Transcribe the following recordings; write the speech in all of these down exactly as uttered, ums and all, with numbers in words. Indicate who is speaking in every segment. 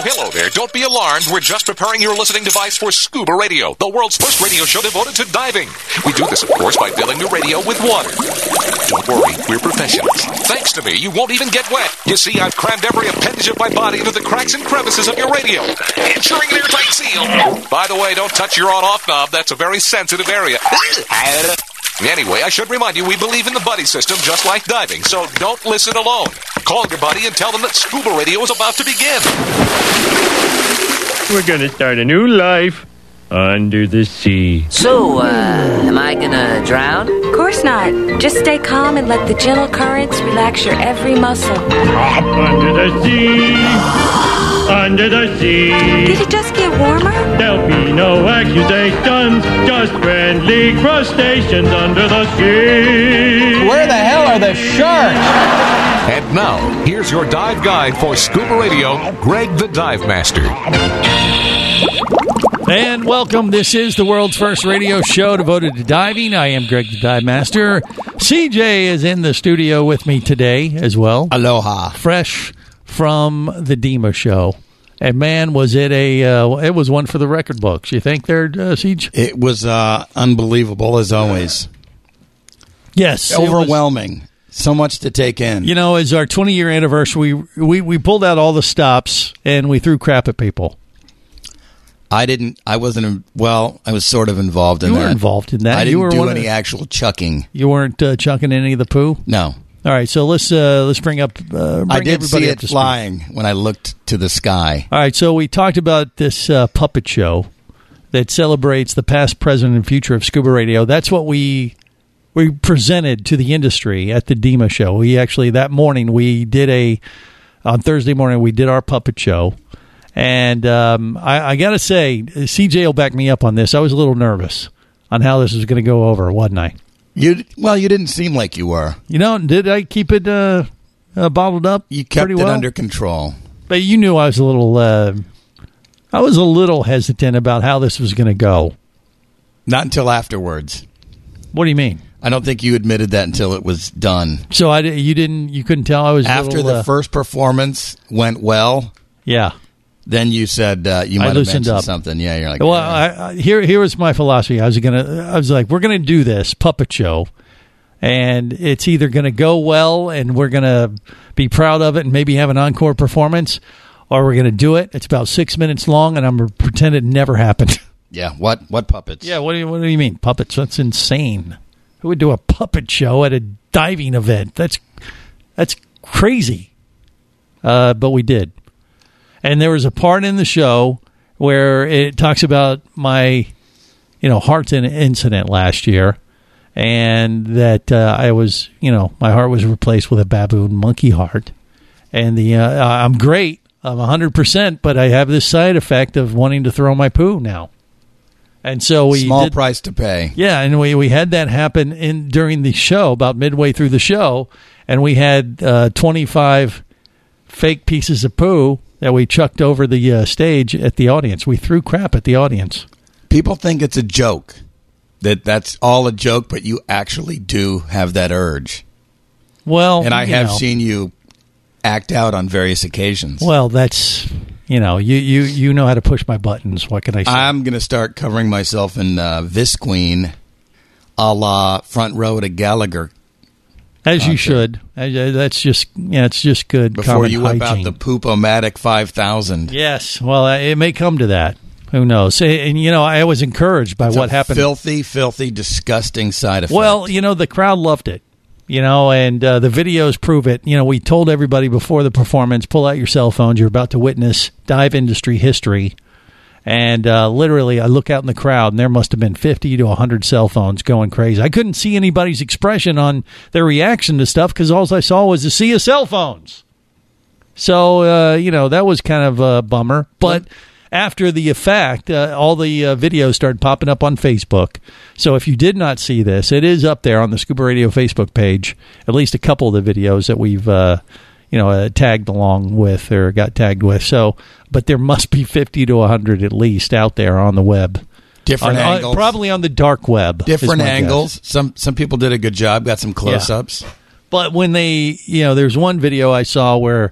Speaker 1: hello there. Don't be alarmed. We're just preparing your listening device for Scuba Radio, the world's first radio show devoted to diving. We do this, of course, by filling the radio with water. Don't worry, we're professionals. Thanks to me, you won't even get wet. You see, I've crammed every appendage of my body into the cracks and crevices of your radio, ensuring an airtight seal. By the way, don't touch your on-off knob. That's a very sensitive area. Anyway, I should remind you, we believe in the buddy system just like diving, so don't listen alone. Call your buddy and tell them that Scuba Radio is about to begin.
Speaker 2: We're going to start a new life under the sea.
Speaker 3: So, uh, am I gonna drown?
Speaker 4: Of course not. Just stay calm and let the gentle currents relax your every muscle.
Speaker 2: Under the sea, under the sea.
Speaker 4: Did it just get warmer?
Speaker 2: There'll be no accusations, just friendly crustaceans under the sea.
Speaker 5: Where the hell are the sharks?
Speaker 1: And now, here's your dive guide for Scuba Radio, Greg the Dive Master.
Speaker 6: And welcome. This is the world's first radio show devoted to diving. I am Greg the Dive Master. C J is in the studio with me today as well.
Speaker 5: Aloha.
Speaker 6: Fresh from the DEMA show. And man, was it a, uh, it was one for the record books. You think there, uh, Siege?
Speaker 5: It was uh, unbelievable as always.
Speaker 6: Yes.
Speaker 5: Overwhelming. Was, so much to take in.
Speaker 6: You know, as our twenty-year anniversary, we, we, we pulled out all the stops and we threw crap at people.
Speaker 5: I didn't, I wasn't, well, I was sort of involved in
Speaker 6: you
Speaker 5: that.
Speaker 6: You were involved in that.
Speaker 5: I didn't
Speaker 6: you were
Speaker 5: do
Speaker 6: one
Speaker 5: any
Speaker 6: of,
Speaker 5: actual chucking.
Speaker 6: You weren't uh, chucking any of the poo?
Speaker 5: No.
Speaker 6: All right, so let's uh, let's bring up. Uh, bring
Speaker 5: I did
Speaker 6: everybody
Speaker 5: see
Speaker 6: up
Speaker 5: it
Speaker 6: to
Speaker 5: flying
Speaker 6: speed.
Speaker 5: when I looked to the sky.
Speaker 6: All right, so we talked about this uh, puppet show that celebrates the past, present, and future of Scuba Radio. That's what we we presented to the industry at the DEMA show. We actually that morning we did a on Thursday morning we did our puppet show, and um, I, I got to say, C J will back me up on this. I was a little nervous on how this was going to go over, wasn't I?
Speaker 5: You well, you didn't seem like you were.
Speaker 6: You know, did I keep it uh, uh, bottled up?
Speaker 5: You kept
Speaker 6: pretty
Speaker 5: it
Speaker 6: well?
Speaker 5: under control.
Speaker 6: But you knew I was a little, uh, I was a little hesitant about how this was going to go.
Speaker 5: Not until afterwards.
Speaker 6: What do you mean?
Speaker 5: I don't think you admitted that until it was done.
Speaker 6: So I, you didn't, you couldn't tell I was a
Speaker 5: after
Speaker 6: little,
Speaker 5: the
Speaker 6: uh,
Speaker 5: first performance went well.
Speaker 6: Yeah.
Speaker 5: Then you said uh, you might
Speaker 6: I
Speaker 5: have
Speaker 6: loosened
Speaker 5: mentioned
Speaker 6: up.
Speaker 5: something. Yeah, you're like,
Speaker 6: well,
Speaker 5: yeah.
Speaker 6: I, I, here, here was my philosophy. I was gonna, I was like, we're gonna do this puppet show, and it's either gonna go well, and we're gonna be proud of it, and maybe have an encore performance, or we're gonna do it. It's about six minutes long, and I'm gonna pretend it never happened.
Speaker 5: Yeah. What? What puppets?
Speaker 6: Yeah. What do you, what do you mean puppets? That's insane. Who would do a puppet show at a diving event? That's that's crazy. Uh, but we did. And there was a part in the show where it talks about my, you know, heart incident last year, and that uh, I was, you know, my heart was replaced with a baboon monkey heart, and the uh, I'm great, I'm one hundred percent, but I have this side effect of wanting to throw my poo now, and so we
Speaker 5: small
Speaker 6: did,
Speaker 5: price to pay.
Speaker 6: Yeah, and we we had that happen in during the show, about midway through the show, and we had uh, twenty-five fake pieces of poo that we chucked over the uh, stage at the audience. We threw crap at the audience.
Speaker 5: People think it's a joke, that that's all a joke, but you actually do have that urge.
Speaker 6: Well,
Speaker 5: and I
Speaker 6: you
Speaker 5: have
Speaker 6: know.
Speaker 5: seen you act out on various occasions.
Speaker 6: Well, that's, you know, you, you, you know how to push my buttons. What can I say?
Speaker 5: I'm going to start covering myself in uh, Visqueen, a la Front Row to Gallagher.
Speaker 6: As you should. That's just, yeah, it's just good
Speaker 5: Before
Speaker 6: common
Speaker 5: you whip out
Speaker 6: hygiene.
Speaker 5: the Poop-O-Matic five thousand.
Speaker 6: Yes. Well, it may come to that. Who knows? And, you know, I was encouraged by
Speaker 5: It's
Speaker 6: what
Speaker 5: a
Speaker 6: happened.
Speaker 5: Filthy, filthy, disgusting side effect.
Speaker 6: Well, you know, the crowd loved it. You know, and uh, the videos prove it. You know, we told everybody before the performance, pull out your cell phones. You're about to witness dive industry history. And uh, literally, I look out in the crowd, and there must have been fifty to one hundred cell phones going crazy. I couldn't see anybody's expression on their reaction to stuff because all I saw was a sea of cell phones. So, uh, you know, that was kind of a bummer. But after the fact, uh, all the uh, videos started popping up on Facebook. So if you did not see this, it is up there on the Scuba Radio Facebook page, at least a couple of the videos that we've uh, you know, uh, tagged along with or got tagged with. So, but there must be fifty to one hundred at least out there on the web.
Speaker 5: Different
Speaker 6: on,
Speaker 5: angles.
Speaker 6: On, probably on the dark web.
Speaker 5: Different angles. Guess. Some some people did a good job, got some close-ups.
Speaker 6: Yeah. But when they, you know, there's one video I saw where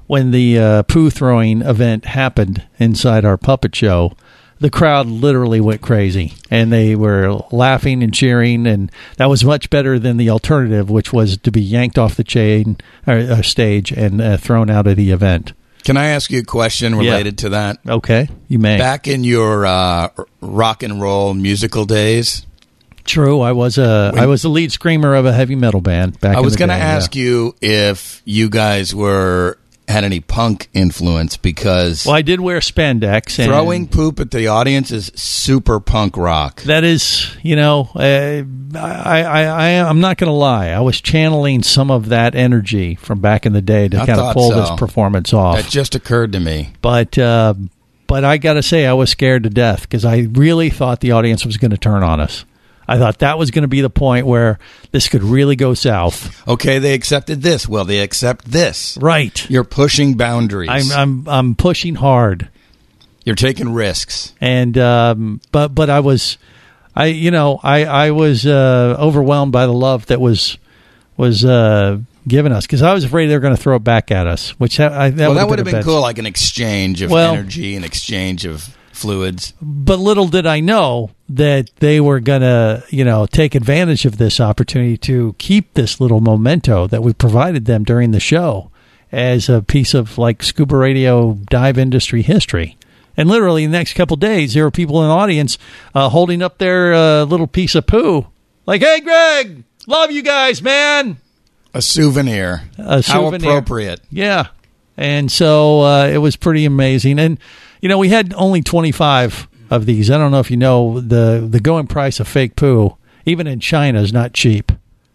Speaker 6: when the uh, poo throwing event happened inside our puppet show, the crowd literally went crazy, and they were laughing and cheering, and that was much better than the alternative, which was to be yanked off the chain or uh, stage and uh, thrown out of the event.
Speaker 5: Can I ask you a question related
Speaker 6: Yeah.
Speaker 5: to that?
Speaker 6: Okay, you may.
Speaker 5: Back in your uh, rock and roll musical days,
Speaker 6: True, I was a
Speaker 5: When-
Speaker 6: I was the lead screamer of a heavy metal band back.
Speaker 5: I
Speaker 6: in
Speaker 5: was
Speaker 6: the
Speaker 5: going to
Speaker 6: day,
Speaker 5: ask
Speaker 6: yeah.
Speaker 5: you if you guys were had any punk influence, because
Speaker 6: Well, I did wear spandex. And
Speaker 5: throwing poop at the audience is super punk rock.
Speaker 6: That is, you know, uh, I, I, I, I'm not going to lie. I was channeling some of that energy from back in the day to
Speaker 5: I
Speaker 6: kind of
Speaker 5: thought
Speaker 6: pull
Speaker 5: so.
Speaker 6: this performance off.
Speaker 5: That just occurred to me.
Speaker 6: But, uh, but I got to say, I was scared to death because I really thought the audience was going to turn on us. I thought that was going to be the point where this could really go south.
Speaker 5: Okay, they accepted this. Well, they accept this.
Speaker 6: Right.
Speaker 5: You're pushing boundaries.
Speaker 6: I'm, I'm, I'm pushing hard.
Speaker 5: You're taking risks.
Speaker 6: And um, but but I was, I you know I I was uh, overwhelmed by the love that was was uh, given us, because I was afraid they were going to throw it back at us. Which I, that
Speaker 5: well,
Speaker 6: would
Speaker 5: that would have
Speaker 6: a
Speaker 5: been
Speaker 6: bad-
Speaker 5: cool, like an exchange of
Speaker 6: Well-
Speaker 5: energy, an exchange of fluids.
Speaker 6: But little did I know that they were going to you know take advantage of this opportunity to keep this little memento that we provided them during the show as a piece of like scuba radio dive industry history. And literally, the next couple days, there were people in the audience uh, holding up their uh, little piece of poo, like, "Hey, Greg, love you guys, man."
Speaker 5: A souvenir.
Speaker 6: A
Speaker 5: How
Speaker 6: souvenir.
Speaker 5: appropriate.
Speaker 6: Yeah, and so uh, it was pretty amazing. And you know, we had only twenty-five of these. I don't know if you know the the going price of fake poo, even in China, is not cheap.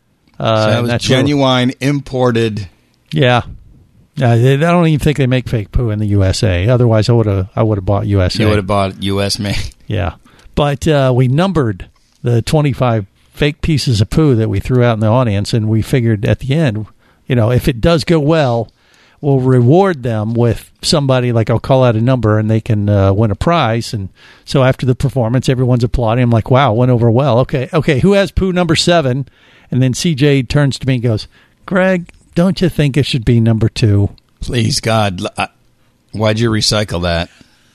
Speaker 6: Uh,
Speaker 5: So that
Speaker 6: and
Speaker 5: was
Speaker 6: that's
Speaker 5: genuine, imported.
Speaker 6: Yeah. Uh, they- I don't even think they make fake poo in the U S A. Otherwise, I would have I would have bought U S A.
Speaker 5: You would have bought U S made.
Speaker 6: Yeah, but uh, we numbered the twenty-five fake pieces of poo that we threw out in the audience, and we figured at the end, you know, if it does go well, we'll reward them with somebody, like I'll call out a number, and they can uh, win a prize. And so after the performance, everyone's applauding. I'm like, wow, went over well. Okay, okay, who has poo number seven? And then C J turns to me and goes, Greg, don't you think it should be number two?
Speaker 5: Please, God, l- I- why'd you recycle that?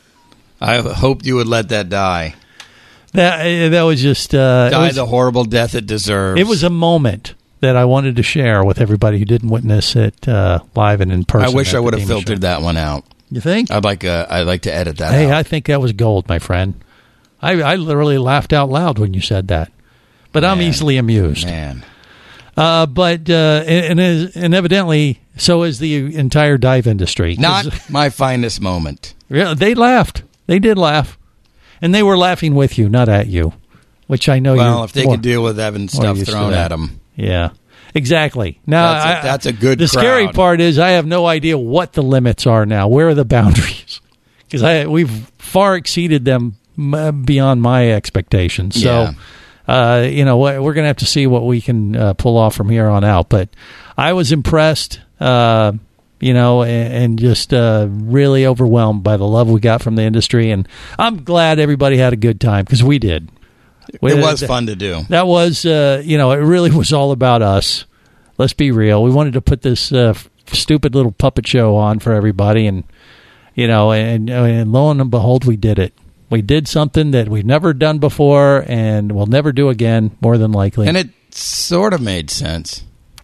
Speaker 5: I hoped you would let that die.
Speaker 6: That that was just uh, it
Speaker 5: Die
Speaker 6: was-
Speaker 5: the horrible death it deserves.
Speaker 6: It was a moment that I wanted to share with everybody who didn't witness it uh, live and in person.
Speaker 5: I wish
Speaker 6: at
Speaker 5: I
Speaker 6: the
Speaker 5: would have
Speaker 6: Demon
Speaker 5: filtered
Speaker 6: Show.
Speaker 5: that one out.
Speaker 6: You think?
Speaker 5: I'd like uh, I'd like to edit that
Speaker 6: Hey,
Speaker 5: out.
Speaker 6: I think that was gold, my friend. I, I literally laughed out loud when you said that. But I'm
Speaker 5: Man.
Speaker 6: easily amused.
Speaker 5: Man.
Speaker 6: Uh, but uh, and, and and evidently, so is the entire dive industry. 'Cause-
Speaker 5: Not my finest moment.
Speaker 6: Yeah, they laughed. They did laugh, and they were laughing with you, not at you. Which I know.
Speaker 5: Well,
Speaker 6: you're
Speaker 5: if they
Speaker 6: more-
Speaker 5: could deal with having
Speaker 6: more
Speaker 5: stuff
Speaker 6: used to
Speaker 5: thrown
Speaker 6: that.
Speaker 5: at them.
Speaker 6: Yeah, exactly. Now
Speaker 5: That's a-
Speaker 6: I-
Speaker 5: that's a good
Speaker 6: The scary
Speaker 5: crowd.
Speaker 6: part is I have no idea what the limits are now. Where are the boundaries? Because I we've far exceeded them m- beyond my expectations. So, uh, you know, we're going to have to see what we can uh, pull off from here on out. But I was impressed. Uh, you know, and, and just uh, really overwhelmed by the love we got from the industry, and I'm glad everybody had a good time because we did. We-
Speaker 5: It was fun to do.
Speaker 6: That was, uh, you know, it really was all about us. Let's be real. We wanted to put this uh, f- stupid little puppet show on for everybody, and you know, and, and lo and behold, we did it. We did something that we've never done before, and we'll never do again, more than likely.
Speaker 5: And it sort of made sense.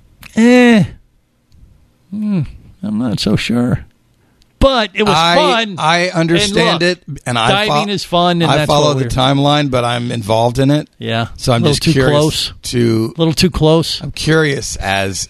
Speaker 6: eh, hmm, I'm not so sure. But it was
Speaker 5: I,
Speaker 6: fun.
Speaker 5: I understand
Speaker 6: And
Speaker 5: it,
Speaker 6: look,
Speaker 5: and I
Speaker 6: diving
Speaker 5: fo-
Speaker 6: is fun, and
Speaker 5: I
Speaker 6: that's
Speaker 5: follow
Speaker 6: what
Speaker 5: the
Speaker 6: we're-
Speaker 5: timeline, but I'm involved in it.
Speaker 6: Yeah,
Speaker 5: So I'm
Speaker 6: a little
Speaker 5: just
Speaker 6: too
Speaker 5: curious
Speaker 6: close.
Speaker 5: to.
Speaker 6: A little too close.
Speaker 5: I'm curious as,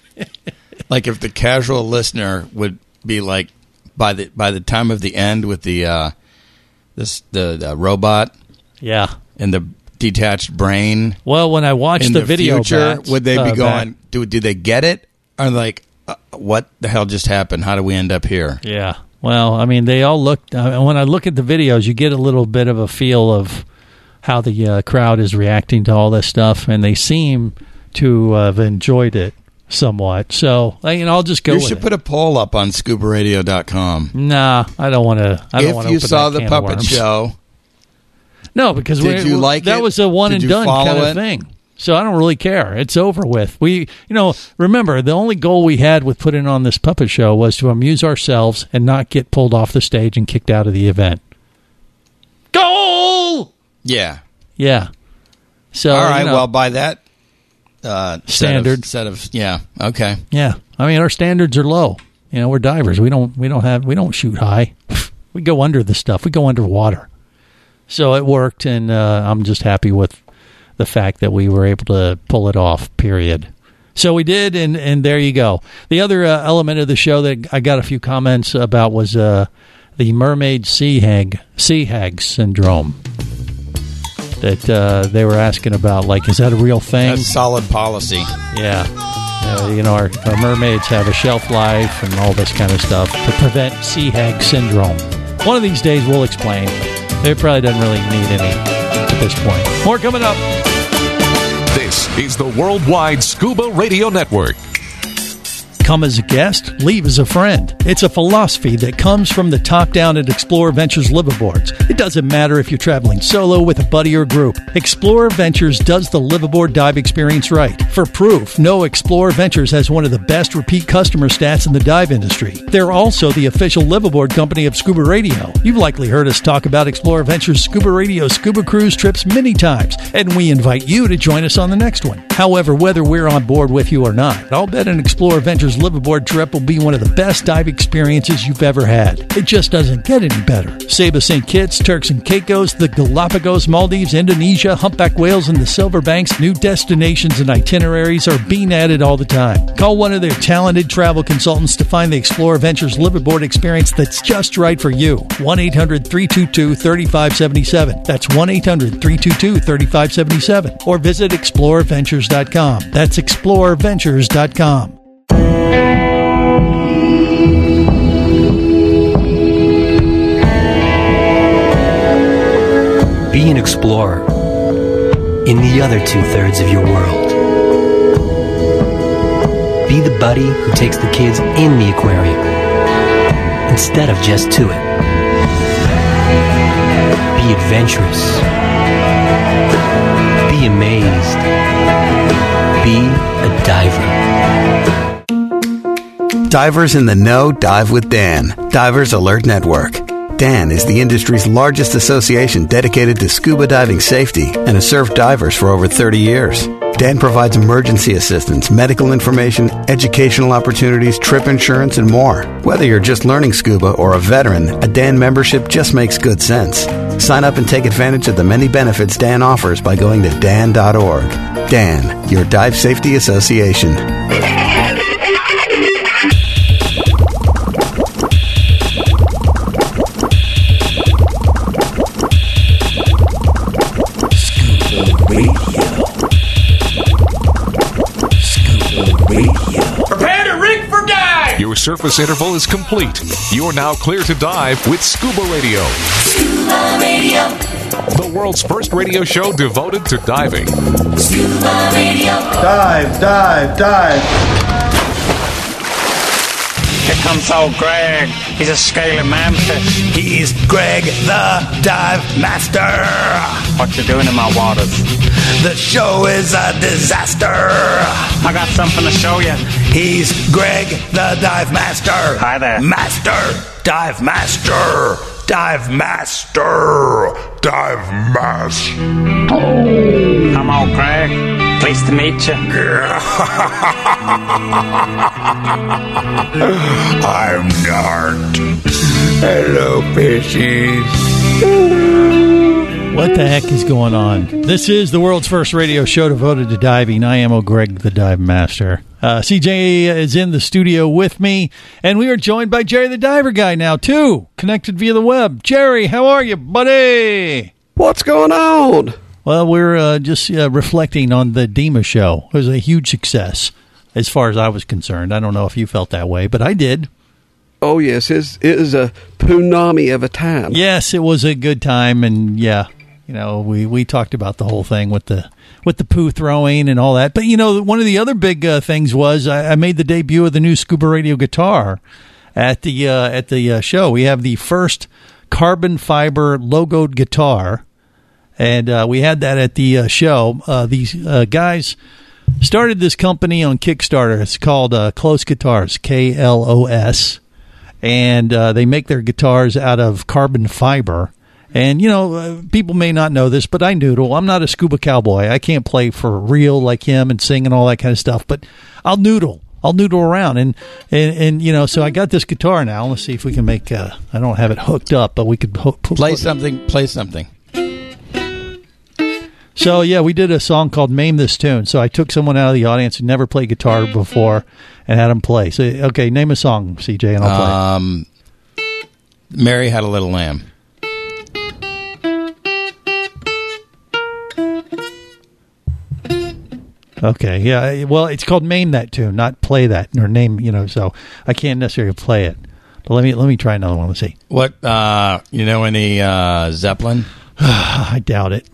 Speaker 5: like, if the casual listener would be like, by the by the time of the end with the uh, this the, the robot
Speaker 6: Yeah.
Speaker 5: and the detached brain
Speaker 6: Well, when I watched
Speaker 5: in
Speaker 6: the,
Speaker 5: the,
Speaker 6: video,
Speaker 5: future,
Speaker 6: back,
Speaker 5: would they be
Speaker 6: uh,
Speaker 5: going?
Speaker 6: back-
Speaker 5: Do do they get it? Or like, uh, what the hell just happened? How do we end up here?
Speaker 6: Yeah. Well, I mean, they all look. Uh, when I look at the videos, you get a little bit of a feel of how the uh, crowd is reacting to all this stuff, and they seem to uh, have enjoyed it somewhat. So, I mean, I'll just go
Speaker 5: You
Speaker 6: with
Speaker 5: should
Speaker 6: it.
Speaker 5: put a poll up on scuba radio dot com.
Speaker 6: Nah, I don't want to. I don't want
Speaker 5: If
Speaker 6: to.
Speaker 5: you saw the puppet show,
Speaker 6: no, because
Speaker 5: Did
Speaker 6: we,
Speaker 5: you like
Speaker 6: that
Speaker 5: it?
Speaker 6: was a one
Speaker 5: Did
Speaker 6: and
Speaker 5: you
Speaker 6: done
Speaker 5: follow
Speaker 6: kind of
Speaker 5: it?
Speaker 6: thing. So I don't really care. It's over with. We, you know, remember, the only goal we had with putting on this puppet show was to amuse ourselves and not get pulled off the stage and kicked out of the event. Goal!
Speaker 5: Yeah.
Speaker 6: Yeah. So,
Speaker 5: all right,
Speaker 6: you know,
Speaker 5: well, by that uh,
Speaker 6: standard
Speaker 5: set of, set of, yeah, okay.
Speaker 6: Yeah. I mean, our standards are low. You know, we're divers. We don't, we don't have, we don't shoot high. We go under the stuff. We go underwater. So it worked, and uh, I'm just happy with the fact that we were able to pull it off, period. So we did, and, and there you go. The other uh, element of the show that I got a few comments about was uh, the mermaid sea hag, sea hag syndrome that uh, they were asking about. Like, is that a real thing?
Speaker 5: That's solid policy.
Speaker 6: Yeah. Uh, you know, our, our mermaids have a shelf life and all this kind of stuff to prevent sea hag syndrome. One of these days we'll explain. It probably doesn't really need any at this point. More coming up.
Speaker 1: This is the Worldwide Scuba Radio Network.
Speaker 6: Come as a guest, leave as a friend. It's a philosophy that comes from the top down at Explorer Ventures liveaboards. It doesn't matter if you're traveling solo, with a buddy, or group. Explorer Ventures does the liveaboard dive experience right. For proof, know Explorer Ventures has one of the best repeat customer stats in the dive industry. They're also the official liveaboard company of Scuba Radio. You've likely heard us talk about Explorer Ventures Scuba Radio scuba cruise trips many times, and we invite you to join us on the next one. However, whether we're on board with you or not, I'll bet an Explorer Ventures liveaboard trip will be one of the best dive experiences you've ever had. It just doesn't get any better. Saba Saint Kitts, Turks and Caicos, the Galapagos, Maldives, Indonesia, humpback whales, and the Silver Banks, new destinations and itineraries are being added all the time. Call one of their talented travel consultants to find the Explorer Ventures liveaboard experience that's just right for you. one eight hundred three two two three five seven seven. That's one eight hundred three two two three five seven seven. Or visit explorer ventures dot com. That's explorer ventures dot com.
Speaker 7: Be an explorer in the other two-thirds of your world. Be the buddy who takes the kids in the aquarium instead of just to it. Be adventurous. Be amazed. Be a diver.
Speaker 8: Divers in the know dive with Dan. Divers Alert Network. Dan is the industry's largest association dedicated to scuba diving safety and has served divers for over thirty years. Dan provides emergency assistance, medical information, educational opportunities, trip insurance, and more. Whether you're just learning scuba or a veteran, a Dan membership just makes good sense. Sign up and take advantage of the many benefits Dan offers by going to dan dot org. Dan, your dive safety association.
Speaker 1: Your surface interval is complete. You're now clear to dive with Scuba Radio.
Speaker 9: Scuba Radio.
Speaker 1: The world's first radio show devoted to diving.
Speaker 9: Scuba Radio.
Speaker 10: Dive, dive, dive.
Speaker 11: Here comes old Greg. He's a scaly manfish.
Speaker 10: He's Greg the Dive Master.
Speaker 11: What you doing in my waters?
Speaker 10: The show is a disaster.
Speaker 11: I got something to show you.
Speaker 10: He's Greg the Dive Master.
Speaker 11: Hi there.
Speaker 10: Master. Dive Master. Dive Master. Dive Master.
Speaker 11: I'm old Greg. Pleased to meet you.
Speaker 10: I'm Nart. Hello, fishies.
Speaker 6: What the heck is going on? This is the world's first radio show devoted to diving. I am O'Greg, the Dive Master. Uh, C J is in the studio with me, and we are joined by Jerry the Diver Guy now, too, connected via the web. Jerry, how are you, buddy?
Speaker 12: What's going on?
Speaker 6: Well, we're uh, just uh, reflecting on the Dima show. It was a huge success, as far as I was concerned. I don't know if you felt that way, but I did.
Speaker 12: Oh, yes. It's, it is a punami of a time.
Speaker 6: Yes, it was a good time, and yeah, you know, we, we talked about the whole thing with the with the poo throwing and all that. But, you know, one of the other big uh, things was I, I made the debut of the new Scuba Radio guitar at the, uh, at the uh, show. We have the first carbon fiber logoed guitar. And uh, we had that at the uh, show. Uh, these uh, guys started this company on Kickstarter. It's called uh, Close Guitars, K L O S. And uh, they make their guitars out of carbon fiber. And, you know, uh, people may not know this, but I noodle. I'm not a scuba cowboy. I can't play for real like him and sing and all that kind of stuff. But I'll noodle. I'll noodle around. And, and, and you know, so I got this guitar now. Let's see if we can make, uh, I don't have it hooked up, but we could ho-
Speaker 5: play something. Play something.
Speaker 6: So, yeah, we did a song called Maim This Tune. So I took someone out of the audience who never played guitar before and had them play. So, okay, name a song, C J, and I'll play.
Speaker 5: Um, Mary Had a Little Lamb.
Speaker 6: Okay, yeah. Well, it's called Maim That Tune, not play that, or name, you know, so I can't necessarily play it. But let me let me try another one. Let's see.
Speaker 5: What, uh, you know any uh, Zeppelin?
Speaker 6: I doubt it.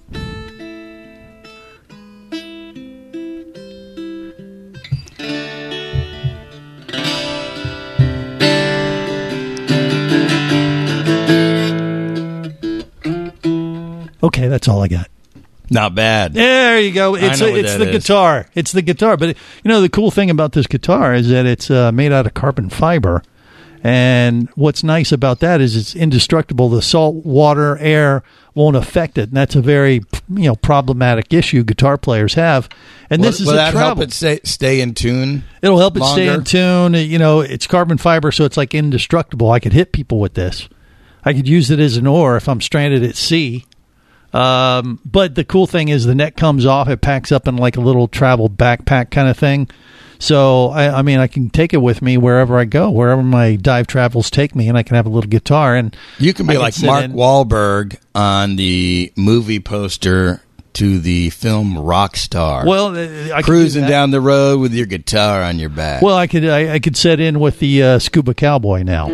Speaker 6: Okay, that's all I got.
Speaker 5: Not bad.
Speaker 6: There you go. It's
Speaker 5: I know
Speaker 6: a,
Speaker 5: what
Speaker 6: it's
Speaker 5: that
Speaker 6: the
Speaker 5: is.
Speaker 6: guitar. It's the guitar. But you know the cool thing about this guitar is that it's uh, made out of carbon fiber, and what's nice about that is it's indestructible. The salt, water, air won't affect it, and that's a very you know problematic issue guitar players have. And
Speaker 5: will,
Speaker 6: this is
Speaker 5: will
Speaker 6: a
Speaker 5: that
Speaker 6: travel.
Speaker 5: help it stay, stay in tune?
Speaker 6: It'll help it stay
Speaker 5: longer?
Speaker 6: in tune. You know, it's carbon fiber, so it's like indestructible. I could hit people with this. I could use it as an oar if I'm stranded at sea. Um, but the cool thing is the neck comes off. It packs up in like a little travel backpack kind of thing. So, I, I mean, I can take it with me wherever I go, wherever my dive travels take me, and I can have a little guitar. And
Speaker 5: You can be
Speaker 6: I
Speaker 5: like
Speaker 6: sit
Speaker 5: Mark
Speaker 6: in-
Speaker 5: Wahlberg on the movie poster to the film Rockstar.
Speaker 6: Well, uh, I could
Speaker 5: Cruising
Speaker 6: do that.
Speaker 5: down the road with your guitar on your back.
Speaker 6: Well, I could I, I could set in with the uh, Scuba Cowboy now.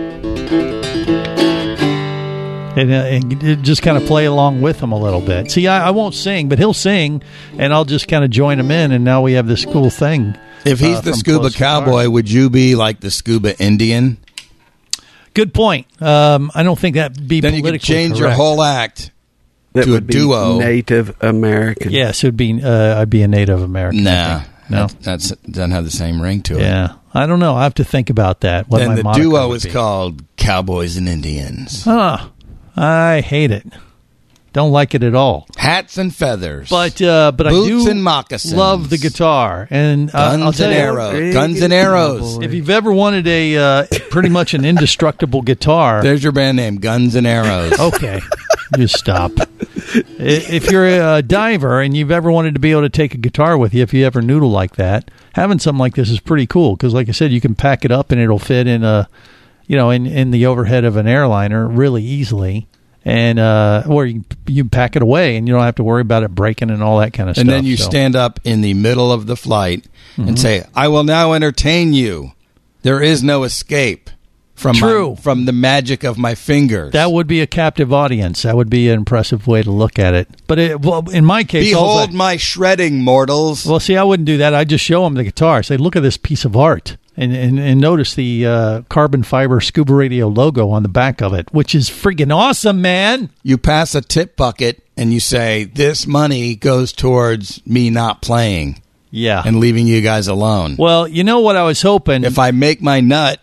Speaker 6: And, uh, and just kind of play along with him a little bit. See, I, I won't sing, but he'll sing, and I'll just kind of join him in, and now we have this cool thing.
Speaker 5: If he's
Speaker 6: uh,
Speaker 5: the
Speaker 6: from
Speaker 5: scuba
Speaker 6: Close Guitar.
Speaker 5: cowboy, would you be like the scuba Indian?
Speaker 6: Good point. Um, I don't think that'd be
Speaker 5: Then you
Speaker 6: politically
Speaker 5: could change your
Speaker 6: correct.
Speaker 5: whole act
Speaker 12: That
Speaker 5: to a
Speaker 12: would be
Speaker 5: duo.
Speaker 12: Native American.
Speaker 6: Yes, it would be. Uh, I'd be a Native American. I
Speaker 5: Nah,
Speaker 6: think. no,
Speaker 5: that that's, doesn't have the same ring to it.
Speaker 6: yeah. I don't know. I have to think about that. What
Speaker 5: Then
Speaker 6: my
Speaker 5: the
Speaker 6: moniker
Speaker 5: duo
Speaker 6: would
Speaker 5: is
Speaker 6: be.
Speaker 5: called Cowboys and Indians.
Speaker 6: Huh. I hate it. Don't like it at all.
Speaker 5: Hats and feathers.
Speaker 6: But uh, but
Speaker 5: Boots
Speaker 6: I do
Speaker 5: and moccasins.
Speaker 6: love the guitar, and uh,
Speaker 5: Guns
Speaker 6: I'll tell
Speaker 5: and
Speaker 6: you,
Speaker 5: arrows. Guns and arrows.
Speaker 6: if you've ever wanted a uh, pretty much an indestructible guitar,
Speaker 5: There's your band name, Guns and Arrows.
Speaker 6: okay, just stop. I- If you're a diver and you've ever wanted to be able to take a guitar with you, if you ever noodle like that, having something like this is pretty cool because, like I said, you can pack it up and it'll fit in a, you know, in, in the overhead of an airliner really easily, and uh, or you you pack it away and you don't have to worry about it breaking and all that kind of
Speaker 5: And
Speaker 6: stuff.
Speaker 5: then you
Speaker 6: so.
Speaker 5: stand up in the middle of the flight
Speaker 6: Mhm.
Speaker 5: and say, I will now entertain you. There is no escape from
Speaker 6: True.
Speaker 5: My, from the magic of my fingers.
Speaker 6: That would be a captive audience. That would be an impressive way to look at it. But it, well, in my case, all
Speaker 5: Behold
Speaker 6: I-
Speaker 5: my shredding, mortals.
Speaker 6: well, see, I wouldn't do that. I'd just show them the guitar. Say, look at this piece of art. And, and, and notice the uh, carbon fiber Scuba Radio logo on the back of it, which is friggin' awesome, man.
Speaker 5: You pass a tip bucket and you say, this money goes towards me not playing
Speaker 6: Yeah.
Speaker 5: and leaving you guys alone.
Speaker 6: Well, you know what I was hoping?
Speaker 5: If I make my nut,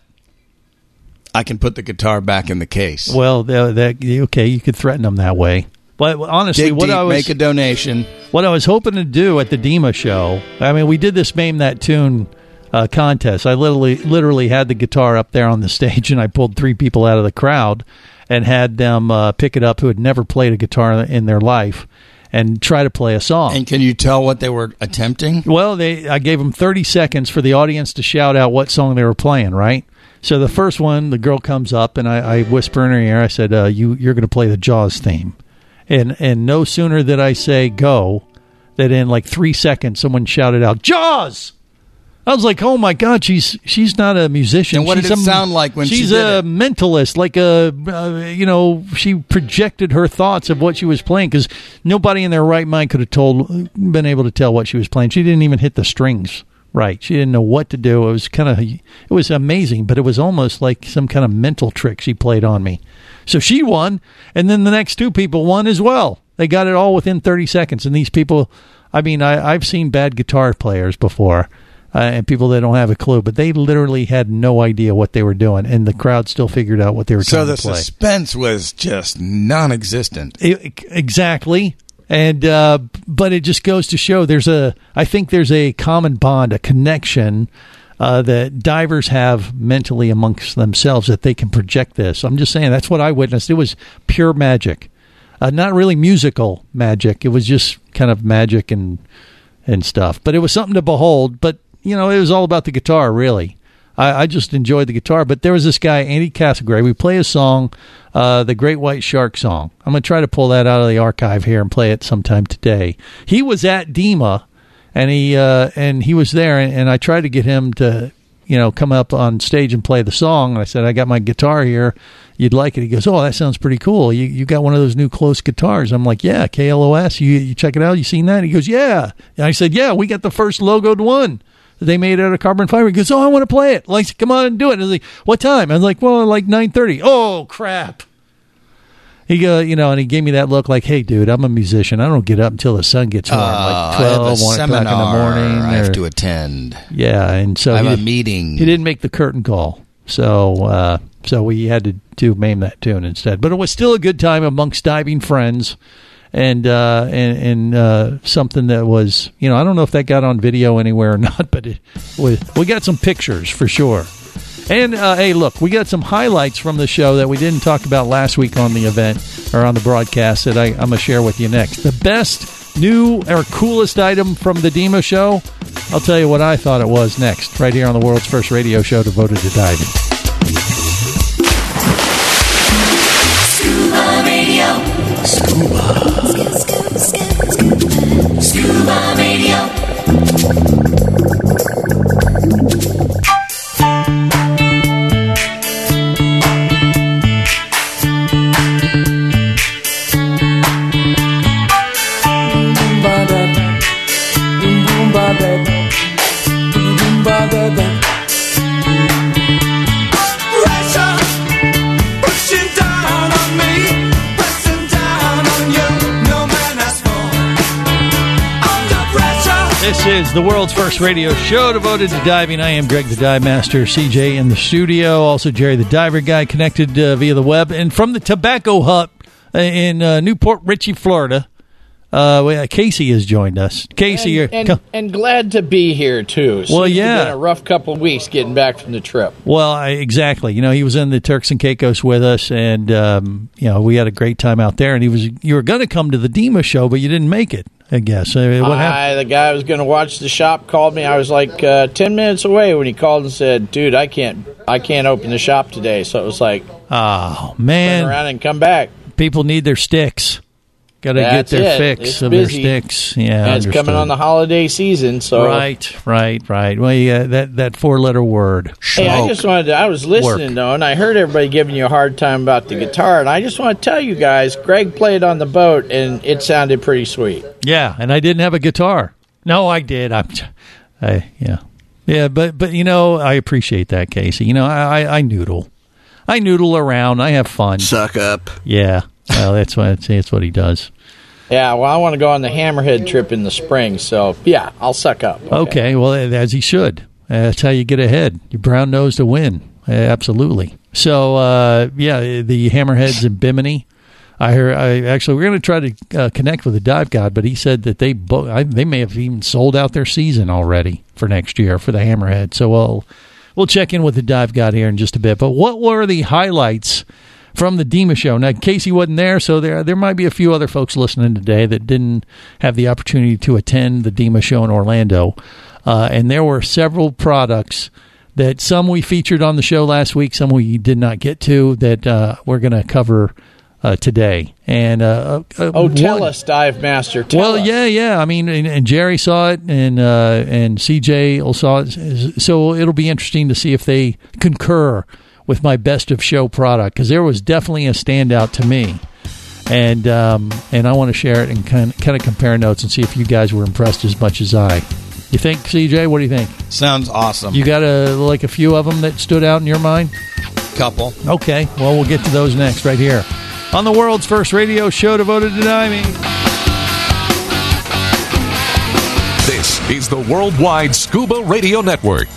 Speaker 5: I can put the guitar back in the case.
Speaker 6: Well, that, that, okay, you could threaten them that way. But honestly,
Speaker 5: Dig
Speaker 6: what
Speaker 5: deep,
Speaker 6: I was
Speaker 5: make a donation.
Speaker 6: what I was hoping to do at the Dima show, I mean, we did this Maim That Tune uh, contest. I literally literally had the guitar up there on the stage, and I pulled three people out of the crowd and had them uh, pick it up who had never played a guitar in their life and try to play a song.
Speaker 5: And can you tell what they were attempting?
Speaker 6: Well, they I gave them thirty seconds for the audience to shout out what song they were playing, right? So the first one, the girl comes up, and I, I whisper in her ear, I said, uh, you, you're going to play the Jaws theme. And and no sooner did I say go, that in like three seconds, someone shouted out, Jaws! I was like, oh my God, she's she's not a musician.
Speaker 5: And what
Speaker 6: she's
Speaker 5: did it
Speaker 6: a,
Speaker 5: sound like when she
Speaker 6: she's
Speaker 5: did
Speaker 6: a
Speaker 5: it?
Speaker 6: mentalist, like a, uh, you know, she projected her thoughts of what she was playing because nobody in their right mind could have told, been able to tell what she was playing. She didn't even hit the strings right. She didn't know what to do. It was kind of, it was amazing, but it was almost like some kind of mental trick she played on me. So she won, and then the next two people won as well. They got it all within thirty seconds. And these people, I mean, I, I've seen bad guitar players before uh, and people that don't have a clue, but they literally had no idea what they were doing, and the crowd still figured out what they were
Speaker 5: so
Speaker 6: trying to play.
Speaker 5: So the suspense was just non-existent.
Speaker 6: It, exactly. And uh, but it just goes to show there's a, I think there's a common bond, a connection uh, that divers have mentally amongst themselves that they can project this. I'm just saying that's what I witnessed. It was pure magic. Uh, not really musical magic. It was just kind of magic and and stuff. But it was something to behold. But, you know, it was all about the guitar, really. I, I just enjoyed the guitar. But there was this guy, Andy Casagray. We play a song, uh, the Great White Shark song. I'm going to try to pull that out of the archive here and play it sometime today. He was at DEMA, and he uh, and he was there, and, and I tried to get him to, you know, come up on stage and play the song. And I said, I got my guitar here. You'd like it? He goes, oh, that sounds pretty cool. You you got one of those new close guitars? I'm like, yeah, K L O S. You you check it out. You seen that? He goes, yeah. And I said, yeah, we got the first logoed one that they made out of carbon fiber. He goes, oh, I want to play it. Like, come on and do it. And I was like, what time? I was like, well, like nine thirty. Oh, crap. He go, you know, and he gave me that look like, hey, dude, I'm a musician. I don't get up until the sun gets warm,
Speaker 5: uh,
Speaker 6: like twelve, one o'clock in the morning.
Speaker 5: I have
Speaker 6: or,
Speaker 5: to attend.
Speaker 6: Yeah, and so
Speaker 5: I have
Speaker 6: he
Speaker 5: a
Speaker 6: did,
Speaker 5: meeting.
Speaker 6: He didn't make the curtain call, so uh, so we had to, to name that tune instead. But it was still a good time amongst diving friends, and uh, and, and uh, something that was, you know, I don't know if that got on video anywhere or not, but it was, we got some pictures for sure. And, uh, hey, look, we got some highlights from the show that we didn't talk about last week on the event or on the broadcast that I, I'm going to share with you next. The best, new, or coolest item from the DEMA show, I'll tell you what I thought it was next, right here on the world's first radio show devoted to diving.
Speaker 9: Scuba Radio. Scuba. Scuba Radio.
Speaker 6: This is the world's first radio show devoted to diving. I am Greg the Dive Master, C J in the studio, also Jerry the Diver Guy connected uh, via the web. And from the Tobacco Hut in uh, Newport Richey, Florida, uh, Casey has joined us. Casey,
Speaker 13: and, and, and glad to be here, too.
Speaker 6: Well, yeah.
Speaker 13: It's been a rough couple of weeks getting back from the trip.
Speaker 6: Well, I, exactly. You know, he was in the Turks and Caicos with us, and, um, you know, we had a great time out there. And he was you were going to come to the DEMA show, but you didn't make it. I guess. Uh, what
Speaker 13: I, the guy who was going to watch the shop called me. I was like uh, ten minutes away when he called and said, "Dude, I can't, I can't open the shop today." So it was like,
Speaker 6: "Oh man,
Speaker 13: turn around and come back."
Speaker 6: People need their sticks. Got to get their it. fix
Speaker 13: it's
Speaker 6: of
Speaker 13: busy.
Speaker 6: their sticks. Yeah,
Speaker 13: and it's coming on the holiday season. So
Speaker 6: right, right, right. Well, yeah, that that four letter word.
Speaker 13: Hey, I just wanted to. I was listening
Speaker 6: Work.
Speaker 13: though, and I heard everybody giving you a hard time about the guitar, and I just want to tell you guys, Greg played on the boat, and it sounded pretty sweet.
Speaker 6: Yeah, and I didn't have a guitar. No, I did. I'm, I yeah, yeah, but but you know, I appreciate that, Casey. You know, I I, I noodle, I noodle around. I have fun.
Speaker 12: Suck up.
Speaker 6: Yeah. Well, that's what that's what he does.
Speaker 13: Yeah, well, I want to go on the Hammerhead trip in the spring, so, yeah, I'll suck up.
Speaker 6: Okay, okay well, as he should. Uh, that's how you get ahead. You brown nose to win. Uh, absolutely. So, uh, yeah, the Hammerheads in Bimini. I heard. I actually, we're going to try to uh, connect with the Dive God, but he said that they bo- I, they may have even sold out their season already for next year for the Hammerhead. So we'll we'll check in with the Dive God here in just a bit. But what were the highlights from the DEMA show? Now, Casey wasn't there, so there there might be a few other folks listening today that didn't have the opportunity to attend the DEMA show in Orlando. Uh, and there were several products that some we featured on the show last week, some we did not get to, that uh, we're going to cover uh, today. And uh, uh,
Speaker 13: oh, tell
Speaker 6: one,
Speaker 13: us, Dive Master. Tell
Speaker 6: well,
Speaker 13: us.
Speaker 6: yeah, yeah. I mean, and, and Jerry saw it, and uh, and C J saw it. So it'll be interesting to see if they concur with my best of show product, because there was definitely a standout to me, and um, and I want to share it and kind of, kind of compare notes and see if you guys were impressed as much as I. You think, C J? What do you think?
Speaker 5: Sounds awesome.
Speaker 6: You got a like a few of them that stood out in your mind?
Speaker 5: Couple.
Speaker 6: Okay. Well, we'll get to those next right here on the world's first radio show devoted to diving.
Speaker 1: This is the Worldwide Scuba Radio Network.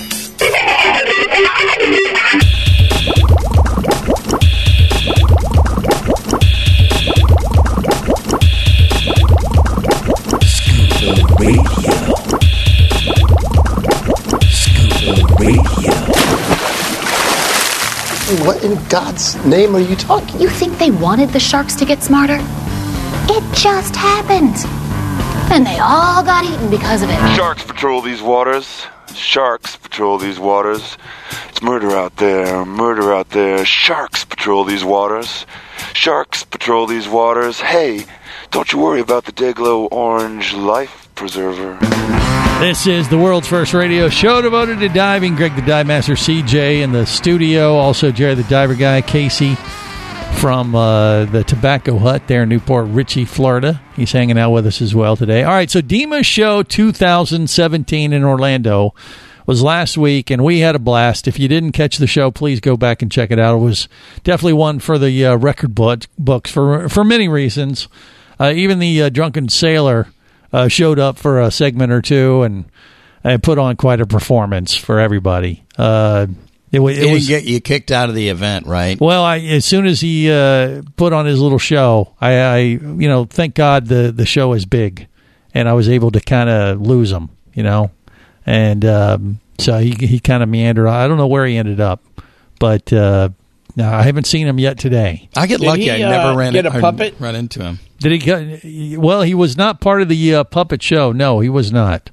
Speaker 14: What in God's name are you talking?
Speaker 15: You think they wanted the sharks to get smarter? It just happened. And they all got eaten because of it.
Speaker 16: Sharks patrol these waters. Sharks patrol these waters. It's murder out there, murder out there. Sharks patrol these waters. Sharks patrol these waters. Hey, don't you worry about the Dayglow Orange Life Preserver.
Speaker 6: This is the world's first radio show devoted to diving. Greg the Dive Master, C J in the studio. Also Jerry the Diver Guy, Casey from uh, the Tobacco Hut there in Newport Richey, Florida. He's hanging out with us as well today. All right, so DEMA Show two thousand seventeen in Orlando was last week, and we had a blast. If you didn't catch the show, please go back and check it out. It was definitely one for the uh, record book, books for for many reasons. Uh, even the uh, Drunken Sailor Uh, showed up for a segment or two and, and put on quite a performance for everybody. Uh, it, it
Speaker 5: he
Speaker 6: was
Speaker 5: didn't get you kicked out of the event, right?
Speaker 6: Well, I, as soon as he uh, put on his little show, I, I, you know, thank God the, the show is big, and I was able to kind of lose him, you know, and um, so he he kind of meandered. I don't know where he ended up, but uh, no, I haven't seen him yet today.
Speaker 5: I get
Speaker 13: Did
Speaker 5: lucky.
Speaker 13: he,
Speaker 5: I never
Speaker 13: uh,
Speaker 5: ran
Speaker 13: get a
Speaker 5: I
Speaker 13: puppet?
Speaker 5: Run into him.
Speaker 6: Did he get, well, he was not part of the uh, puppet show. No, he was not.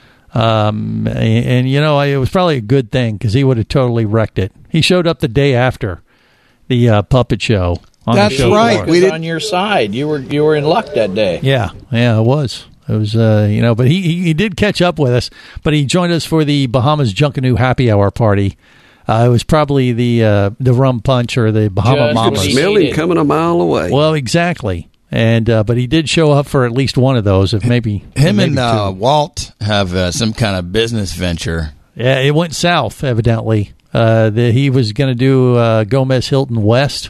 Speaker 6: Um, and, and, you know, it was probably a good thing because he would have totally wrecked it. He showed up the day after the uh, puppet show. On
Speaker 5: That's
Speaker 6: the show
Speaker 5: right.
Speaker 6: floor.
Speaker 13: We was on your side. You were you were in luck that day.
Speaker 6: Yeah, yeah, it was. It was, uh, you know, but he, he, he did catch up with us, but he joined us for the Bahamas Junkanoo Happy Hour party. Uh, it was probably the uh, the rum punch or the Bahama
Speaker 13: Just
Speaker 6: Mamas.
Speaker 12: Smell him coming a mile away.
Speaker 6: Well, exactly. And uh, but he did show up for at least one of those, if maybe
Speaker 5: Him
Speaker 6: maybe
Speaker 5: and uh,
Speaker 6: two.
Speaker 5: Walt have uh, some kind of business venture.
Speaker 6: Yeah, it went south, evidently. Uh, the, he was going to do uh, Gomez Hilton West,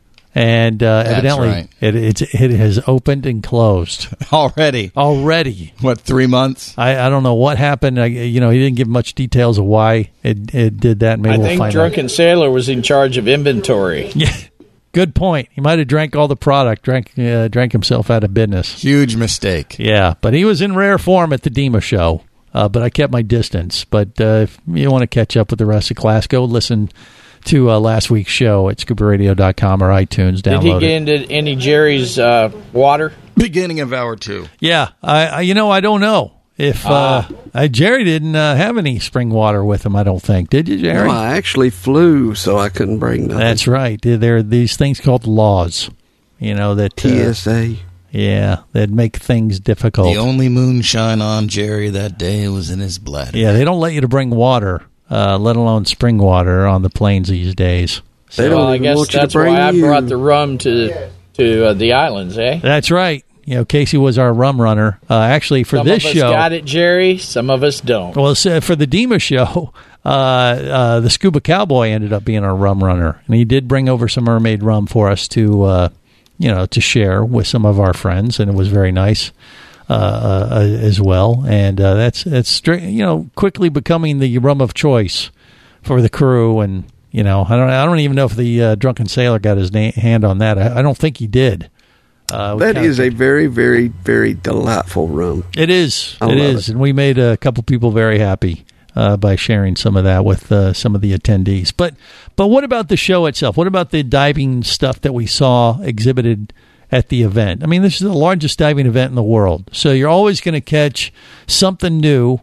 Speaker 6: and uh,
Speaker 5: That's
Speaker 6: evidently
Speaker 5: right.
Speaker 6: it, it's, it has opened and closed.
Speaker 5: Already.
Speaker 6: Already.
Speaker 5: What, three months?
Speaker 6: I, I don't know what happened. I, you know, he didn't give much details of why it, it did that. Maybe
Speaker 13: I
Speaker 6: we'll
Speaker 13: think
Speaker 6: find
Speaker 13: Drunken
Speaker 6: out.
Speaker 13: Sailor was in charge of inventory.
Speaker 6: Yeah, good point. He might have drank all the product, drank uh, drank himself out of business.
Speaker 5: Huge mistake.
Speaker 6: Yeah, but he was in rare form at the DEMA show. Uh, but I kept my distance. But uh, if you want to catch up with the rest of class, go listen to uh, last week's show at scuba radio dot com or iTunes.
Speaker 13: Did
Speaker 6: Download
Speaker 13: he
Speaker 6: it.
Speaker 13: get into any Jerry's uh, water?
Speaker 5: Beginning of hour two.
Speaker 6: Yeah, I, I you know I don't know if uh, I, Jerry didn't uh, have any spring water with him. I don't think. Did you, Jerry?
Speaker 12: No, I actually flew, so I couldn't bring nothing.
Speaker 6: That's right. There are these things called laws. You know that uh,
Speaker 12: T S A.
Speaker 6: Yeah, that make things difficult.
Speaker 5: The only moonshine on Jerry that day was in his bladder.
Speaker 6: Yeah, they don't let you to bring water, uh, let alone spring water, on the planes these days.
Speaker 12: They don't
Speaker 13: well, I
Speaker 12: even
Speaker 13: guess
Speaker 12: want you to
Speaker 13: that's why
Speaker 12: bring
Speaker 13: I
Speaker 12: you.
Speaker 13: brought the rum to to uh, the islands, eh?
Speaker 6: That's right. You know, Casey was our rum runner. Uh, actually, for
Speaker 13: Some
Speaker 6: this
Speaker 13: of us
Speaker 6: show,
Speaker 13: got it, Jerry. Some of us don't.
Speaker 6: well, so for the DEMA show, uh, uh, the Scuba Cowboy ended up being our rum runner, and he did bring over some mermaid rum for us to, uh, you know, to share with some of our friends, and it was very nice uh, uh, as well. And uh, that's that's straight, you know, quickly becoming the rum of choice for the crew. And you know, I don't I don't even know if the uh, Drunken Sailor got his na- hand on that. I, I don't think he did. Uh,
Speaker 12: That is a very, very, very delightful rum.
Speaker 6: It is.
Speaker 12: I
Speaker 6: It
Speaker 12: love
Speaker 6: is.
Speaker 12: it.
Speaker 6: And we made a couple people very happy uh, by sharing some of that with uh, some of the attendees. But but what about the show itself? What about the diving stuff that we saw exhibited at the event? I mean, this is the largest diving event in the world. So you're always going to catch something new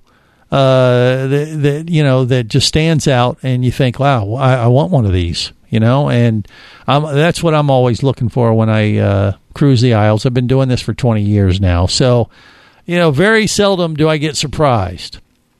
Speaker 6: uh, that, that, you know, that just stands out and you think, wow, I, I want one of these. You know, and um, that's what I'm always looking for when I uh, cruise the Isles. I've been doing this for twenty years now. So, you know, very seldom do I get surprised.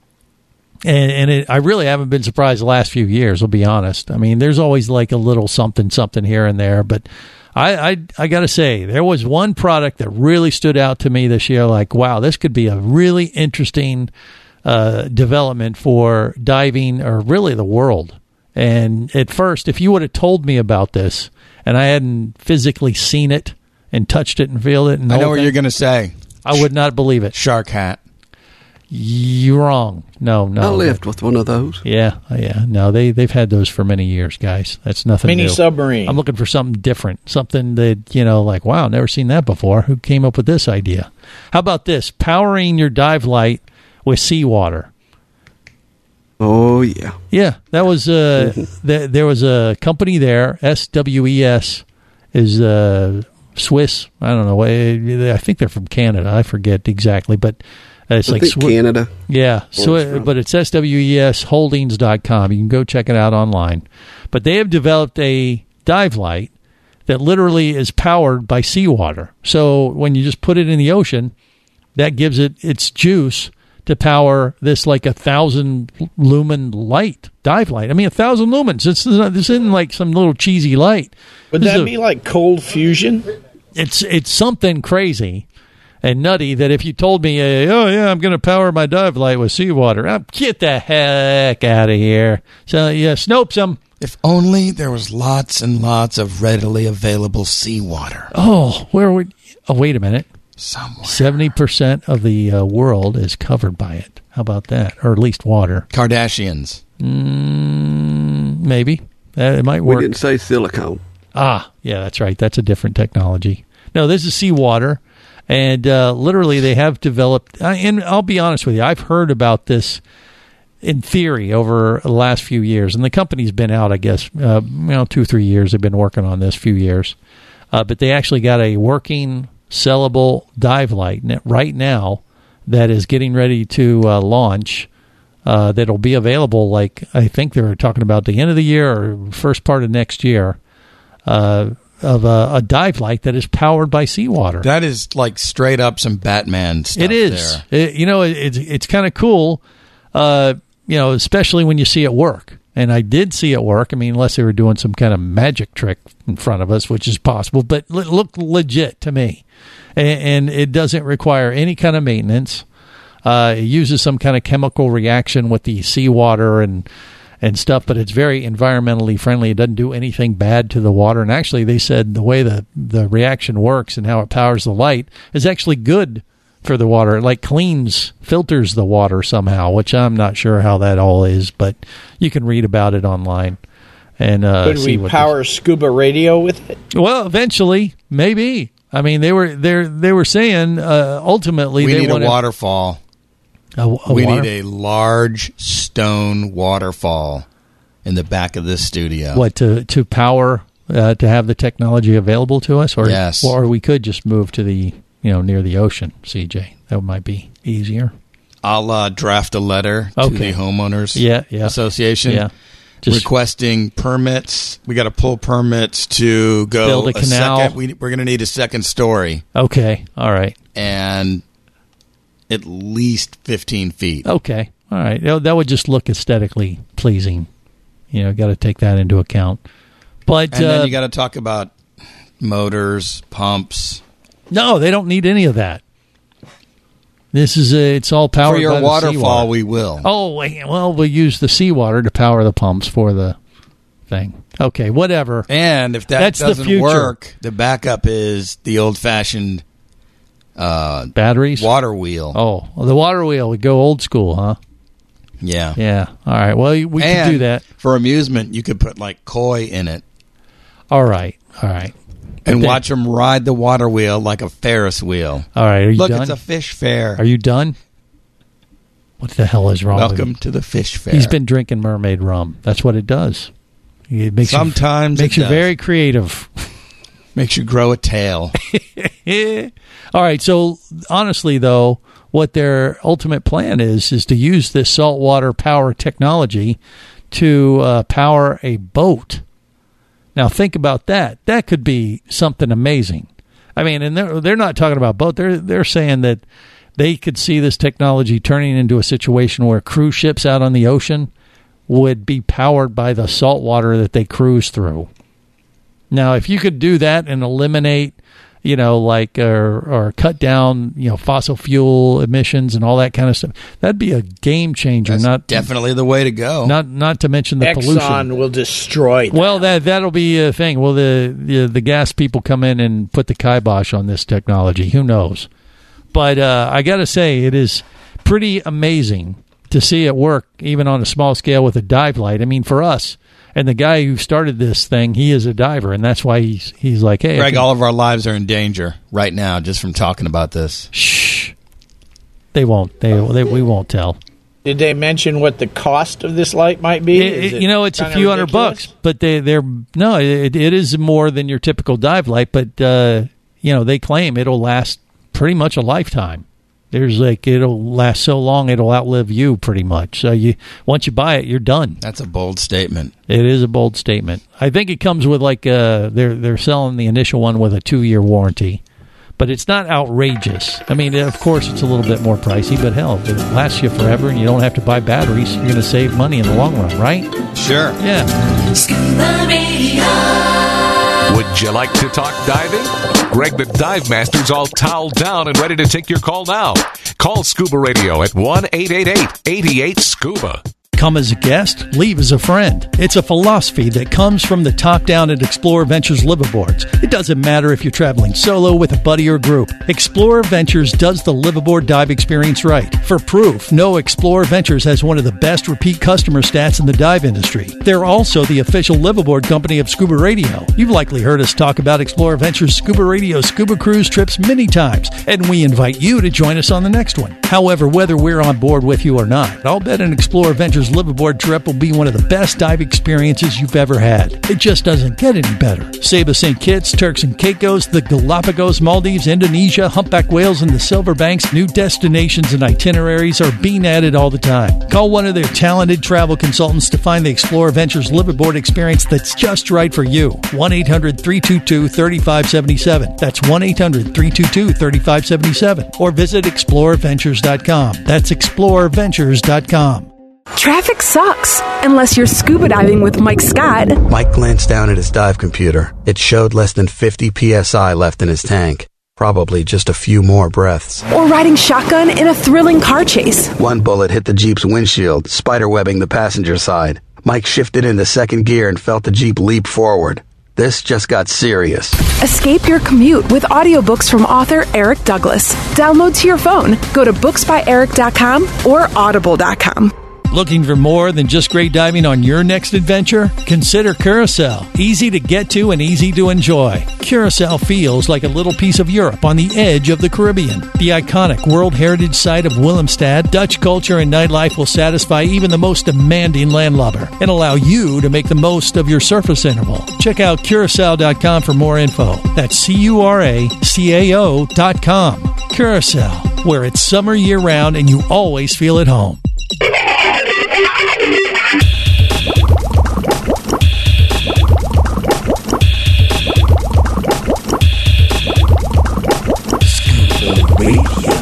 Speaker 6: And, and it, I really haven't been surprised the last few years, I'll be honest. I mean, there's always like a little something, something here and there. But I, I, I got to say, there was one product that really stood out to me this year. Like, wow, this could be a really interesting uh, development for diving, or really the world. And at first, if you would have told me about this and I hadn't physically seen it and touched it and feel it, and
Speaker 5: I know what you're going to say.
Speaker 6: I would not believe it.
Speaker 5: Shark hat.
Speaker 6: You're wrong. No, no.
Speaker 12: I lived with one of those.
Speaker 6: Yeah, yeah. No, they, they've had those for many years, guys. That's nothing
Speaker 13: Mini
Speaker 6: new.
Speaker 13: submarine.
Speaker 6: I'm looking for something different. Something that, you know, like, wow, never seen that before. Who came up with this idea? How about this? Powering your dive light with seawater.
Speaker 12: Oh, yeah.
Speaker 6: Yeah, that was, uh, th- there was a company there, S W E S, is uh, Swiss. I don't know. I think they're from Canada. I forget exactly, but... Uh, it's
Speaker 12: I
Speaker 6: like
Speaker 12: think
Speaker 6: Sw-
Speaker 12: Canada.
Speaker 6: Yeah, so it, but it's S W E S holdings dot com. You can go check it out online. But they have developed a dive light that literally is powered by seawater. So when you just put it in the ocean, that gives it its juice to power this like a thousand lumen light, dive light. I mean, a thousand lumens. This, is not, this isn't like some little cheesy light.
Speaker 13: Would
Speaker 6: This
Speaker 13: that
Speaker 6: is a-
Speaker 13: be like cold fusion?
Speaker 6: It's it's something crazy and nutty that if you told me, uh, oh, yeah, I'm going to power my dive light with seawater, uh, get the heck out of here. So, yeah, Snopes them.
Speaker 5: If only there was lots and lots of readily available seawater.
Speaker 6: Oh, where would... Oh, wait a minute.
Speaker 5: Somewhere.
Speaker 6: seventy percent of the uh, world is covered by it. How about that? Or at least water.
Speaker 5: Kardashians.
Speaker 6: Mm, maybe. Uh, it might work.
Speaker 12: We didn't say silicone.
Speaker 6: Ah, yeah, that's right. That's a different technology. No, this is seawater. And uh, literally, they have developed, uh, and I'll be honest with you, I've heard about this in theory over the last few years. And the company's been out, I guess, uh, you know, two, three years. They've been working on this few years. Uh, but they actually got a working, sellable dive light right now that is getting ready to uh, launch. Uh, that'll be available, like, I think they're talking about the end of the year or first part of next year. Uh of a, a dive light that is powered by seawater.
Speaker 5: That is like straight up some Batman stuff.
Speaker 6: It is.
Speaker 5: There.
Speaker 6: It, you know, it, it's it's kind of cool, uh, you know, especially when you see it work. And I did see it work. I mean, unless they were doing some kind of magic trick in front of us, which is possible, but it looked legit to me. And, and it doesn't require any kind of maintenance. Uh, it uses some kind of chemical reaction with the seawater and and stuff, but it's very environmentally friendly. It doesn't do anything bad to the water. And actually, they said the way the, the reaction works and how it powers the light is actually good for the water. It like cleans, filters the water somehow, which I'm not sure how that all is, but you can read about it online. And uh,
Speaker 13: Could
Speaker 6: see
Speaker 13: we
Speaker 6: what
Speaker 13: power
Speaker 6: this-
Speaker 13: scuba radio with it?
Speaker 6: Well, eventually, maybe. I mean, they were they they were saying uh, ultimately
Speaker 5: we
Speaker 6: they
Speaker 5: need
Speaker 6: wanted
Speaker 5: a waterfall.
Speaker 6: A, a
Speaker 5: we
Speaker 6: water-
Speaker 5: need a large stone waterfall in the back of this studio.
Speaker 6: What, to to power uh, to have the technology available to us, or
Speaker 5: Yes.
Speaker 6: or we could just move to the you know near the ocean, C J. That might be easier.
Speaker 5: I'll uh, draft a letter to
Speaker 6: Okay.
Speaker 5: the homeowners
Speaker 6: Yeah, yeah.
Speaker 5: association.
Speaker 6: Yeah. Just-
Speaker 5: requesting permits. We got to pull permits to go
Speaker 6: Build a canal.
Speaker 5: Second, we, we're going to need a second story
Speaker 6: Okay, all right,
Speaker 5: and at least fifteen feet.
Speaker 6: okay, all right. You know, that would just look aesthetically pleasing. You know, got to take that into account. But
Speaker 5: And
Speaker 6: uh,
Speaker 5: then you got to talk about motors, pumps.
Speaker 6: no, they don't need any of that. This is a, it's all powered
Speaker 5: For your
Speaker 6: by the
Speaker 5: waterfall,
Speaker 6: seawater.
Speaker 5: we will.
Speaker 6: Oh, wait, well, we'll use the seawater to power the pumps for the thing. Okay, whatever.
Speaker 5: And if that
Speaker 6: That's the
Speaker 5: doesn't
Speaker 6: future.
Speaker 5: work, the backup is the old-fashioned uh,
Speaker 6: batteries,
Speaker 5: water wheel.
Speaker 6: Oh, well, the water wheel. We go old school, huh?
Speaker 5: Yeah.
Speaker 6: Yeah. All right. Well, we
Speaker 5: and
Speaker 6: can do that.
Speaker 5: For amusement, you could put like koi in it.
Speaker 6: All right. All right.
Speaker 5: And
Speaker 6: then-
Speaker 5: watch them ride the water wheel like a Ferris wheel.
Speaker 6: All right. Are you
Speaker 5: Look,
Speaker 6: done?
Speaker 5: it's a fish fair.
Speaker 6: Are you done? What the hell is wrong with
Speaker 5: Welcome
Speaker 6: him?
Speaker 5: to the fish fair.
Speaker 6: He's been drinking mermaid rum. That's what it does. It makes
Speaker 5: Sometimes
Speaker 6: you, makes
Speaker 5: it
Speaker 6: you
Speaker 5: does.
Speaker 6: very creative.
Speaker 5: Makes you grow a tail.
Speaker 6: All right. So honestly, though, what their ultimate plan is is to use this saltwater power technology to uh, power a boat. Now think about that. That could be something amazing. I mean, and they're they're not talking about boat. They're they're saying that they could see this technology turning into a situation where cruise ships out on the ocean would be powered by the salt water that they cruise through. Now, if you could do that and eliminate you know, like or, or cut down, you know, fossil fuel emissions and all that kind of stuff. That'd be a game changer.
Speaker 5: That's
Speaker 6: not
Speaker 5: definitely the way to go.
Speaker 6: Not not to mention the
Speaker 13: Exxon
Speaker 6: pollution.
Speaker 13: Exxon will destroy them.
Speaker 6: Well, that that'll be a thing. Will the, the the gas people come in and put the kibosh on this technology? Who knows? But uh, I got to say, it is pretty amazing to see it work, even on a small scale with a dive light. I mean, for us. And the guy who started this thing, he is a diver, and that's why he's he's like, hey,
Speaker 5: Greg, all of our lives are in danger right now just from talking about this.
Speaker 6: Shh. They won't. They, they we won't tell.
Speaker 13: Did they mention what the cost of this light might be?
Speaker 6: It, it, you know, it's a few hundred bucks, but they they're no, it, it is more than your typical dive light. But uh, you know, they claim it'll last pretty much a lifetime. There's like it'll last so long it'll outlive you pretty much. So you once you buy it, you're done.
Speaker 5: That's a bold statement.
Speaker 6: It is a bold statement. I think it comes with like uh they're they're selling the initial one with a two year warranty, but it's not outrageous. I mean, of course, it's a little bit more pricey, but hell, it lasts you forever, and you don't have to buy batteries. You're going to save money in the long run, right?
Speaker 5: Sure.
Speaker 6: Yeah.
Speaker 9: Scuba Radio.
Speaker 1: Would you like to talk diving? Greg the Dive Master's all toweled down and ready to take your call now. Call Scuba Radio at one eight eight eight, eight eight, SCUBA.
Speaker 6: Come as a guest, leave as a friend. It's a philosophy that comes from the Talk Down at Explorer Ventures liveaboards. It doesn't matter if you're traveling solo, with a buddy, or group. Explorer Ventures does the liveaboard dive experience right. For proof, no Explorer Ventures has one of the best repeat customer stats in the dive industry. They're also the official liveaboard company of Scuba Radio. You've likely heard us talk about Explorer Ventures Scuba Radio scuba cruise trips many times, and we invite you to join us on the next one. However, whether we're on board with you or not, I'll bet an Explorer Ventures liveaboard trip will be one of the best dive experiences you've ever had. It just doesn't get any better. Saba Saint Kitts, Turks and Caicos, the Galapagos, Maldives, Indonesia, humpback whales, and the Silver Banks, new destinations and itineraries are being added all the time. Call one of their talented travel consultants to find the Explorer Ventures liveaboard experience that's just right for you. one eight hundred, three two two, three five seven seven. That's one eight hundred, three two two, three five seven seven. Or visit explorer ventures dot com. That's explorer ventures dot com.
Speaker 17: Traffic sucks, unless you're scuba diving with Mike Scott.
Speaker 8: Mike glanced down at his dive computer. It showed less than fifty P S I left in his tank. Probably just a few more breaths.
Speaker 17: Or riding shotgun in a thrilling car chase.
Speaker 8: One bullet hit the Jeep's windshield, spiderwebbing the passenger side. Mike shifted into second gear and felt the Jeep leap forward. This just got serious.
Speaker 17: Escape your commute with audiobooks from author Eric Douglas. Download to your phone. Go to books by eric dot com or audible dot com.
Speaker 6: Looking for more than just great diving on your next adventure? Consider Curacao. Easy to get to and easy to enjoy. Curacao feels like a little piece of Europe on the edge of the Caribbean. The iconic World Heritage Site of Willemstad, Dutch culture and nightlife will satisfy even the most demanding landlubber and allow you to make the most of your surface interval. Check out Curacao dot com for more info. That's C U R A C A O dot com. Curacao, where it's summer year-round and you always feel at home.
Speaker 10: Scuba Radio.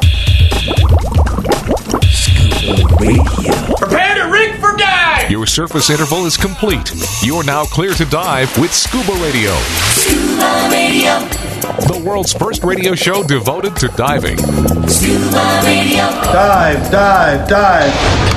Speaker 10: Scuba Radio.
Speaker 1: Prepare to rig for dive! Your surface interval is complete. You're now clear to dive with Scuba Radio.
Speaker 9: Scuba Radio.
Speaker 1: The world's first radio show devoted to diving.
Speaker 9: Scuba Radio.
Speaker 18: Dive, dive, dive.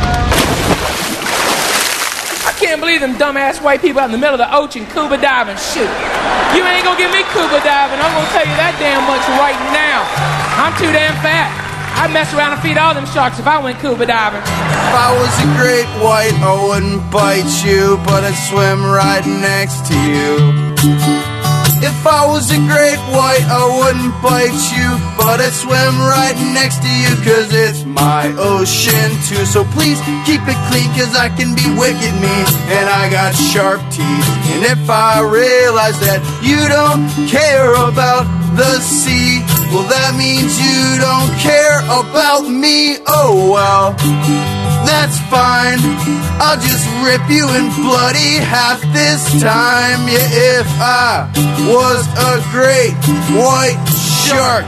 Speaker 19: I can't believe them dumbass white people out in the middle of the ocean scuba diving. Shoot. You ain't gonna get me scuba diving. I'm gonna tell you that damn much right now. I'm too damn fat. I'd mess around and feed all them sharks if I went scuba diving.
Speaker 20: If I was a great white, I wouldn't bite you, but I'd swim right next to you. If I was a great white, I wouldn't bite you, but I'd swim right next to you, cause it's my ocean too. So please keep it clean, cause I can be wicked mean, and I got sharp teeth. And if I realize that you don't care about the sea, well that means you don't care about me. Oh well, that's fine. I'll just rip you in bloody half this time. Yeah, if I was a great white shark.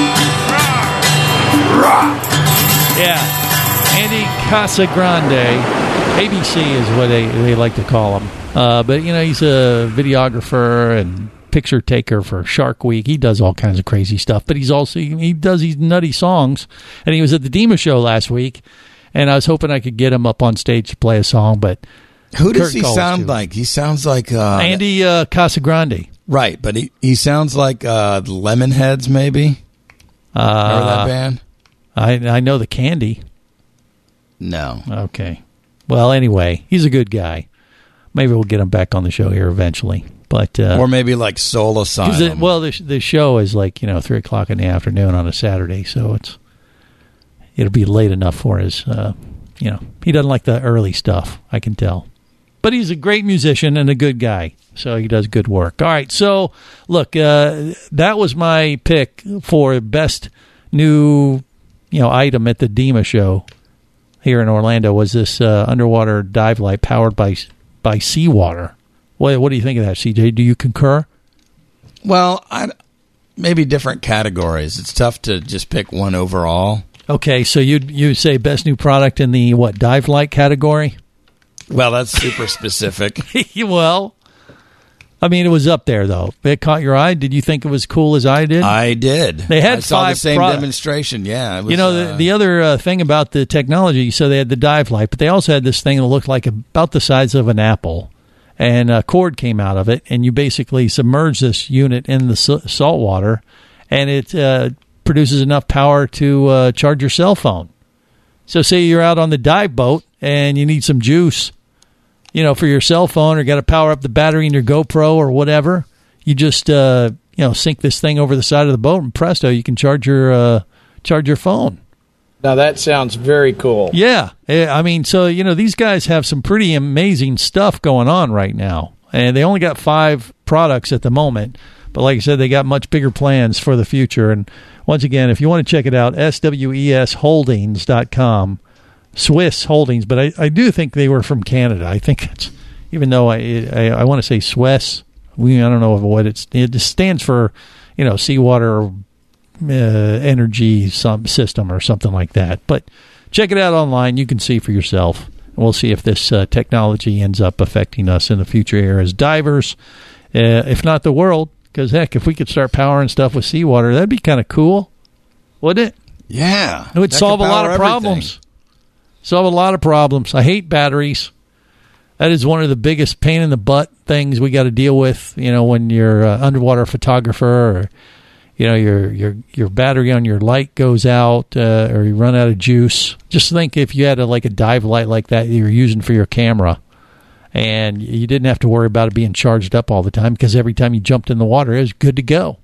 Speaker 6: Yeah, Andy Casagrande, A B C is what they, they like to call him. Uh, but, you know, he's a videographer and picture taker for Shark Week. He does all kinds of crazy stuff, but he's also he does these nutty songs. And he was at the Dima show last week, and I was hoping I could get him up on stage to play a song, but
Speaker 5: who does
Speaker 6: Kurt
Speaker 5: he
Speaker 6: Cole's
Speaker 5: sound
Speaker 6: too.
Speaker 5: like? He sounds like uh,
Speaker 6: Andy uh, Casagrande.
Speaker 5: Right, but he, he sounds like uh, Lemonheads, maybe.
Speaker 6: Uh,
Speaker 5: Remember that band?
Speaker 6: I I know the Candy.
Speaker 5: No.
Speaker 6: Okay. Well, anyway, he's a good guy. Maybe we'll get him back on the show here eventually. But uh,
Speaker 5: or maybe like Soul Asylum.
Speaker 6: It, well, the the show is like, you know, three o'clock in the afternoon on a Saturday, so it's it'll be late enough for his. Uh, you know, he doesn't like the early stuff. I can tell. But he's a great musician and a good guy, so he does good work. All right, so look, uh, that was my pick for best new, you know, item at the Dima show here in Orlando. Was this uh, underwater dive light powered by by seawater? What what do you think of that, C J? Do you concur?
Speaker 5: Well, I, maybe different categories. It's tough to just pick one overall.
Speaker 6: Okay, so you you say best new product in the what dive light category?
Speaker 5: Well, that's super specific.
Speaker 6: Well, I mean, it was up there, though. It caught your eye. Did you think it was cool as I did?
Speaker 5: I did.
Speaker 6: They had
Speaker 5: I saw
Speaker 6: five
Speaker 5: the same
Speaker 6: products.
Speaker 5: demonstration, yeah. It was,
Speaker 6: you know, the,
Speaker 5: uh,
Speaker 6: the other uh, thing about the technology, so they had the dive light, but they also had this thing that looked like about the size of an apple, and a cord came out of it, and you basically submerge this unit in the s- salt water, and it uh, produces enough power to uh, charge your cell phone. So say you're out on the dive boat, and you need some juice, you know, for your cell phone, or got to power up the battery in your GoPro or whatever. You just, uh, you know, sink this thing over the side of the boat, and presto, you can charge your uh, charge your phone.
Speaker 13: Now that sounds very cool.
Speaker 6: Yeah, I mean, so you know, these guys have some pretty amazing stuff going on right now, and they only got five products at the moment. But like I said, they got much bigger plans for the future. And once again, if you want to check it out, S W E S holdings dot com. Swiss Holdings, but I, I do think they were from Canada. I think it's, even though I I, I want to say Swiss, we I don't know what it's it just stands for, you know, seawater uh, energy some system or something like that. But check it out online. You can see for yourself. And we'll see if this uh, technology ends up affecting us in the future here as divers, uh, if not the world. Because heck, if we could start powering stuff with seawater, that'd be kind of cool, wouldn't it?
Speaker 5: Yeah,
Speaker 6: it would
Speaker 5: that
Speaker 6: solve a
Speaker 5: could
Speaker 6: lot of
Speaker 5: power
Speaker 6: problems. Solve a lot of problems. I hate batteries. That is one of the biggest pain in the butt things we got to deal with. You know, when you're an underwater photographer, or you know your your your battery on your light goes out, uh, or you run out of juice. Just think if you had a, like a dive light like that you were using for your camera, and you didn't have to worry about it being charged up all the time, because every time you jumped in the water, it was good to go.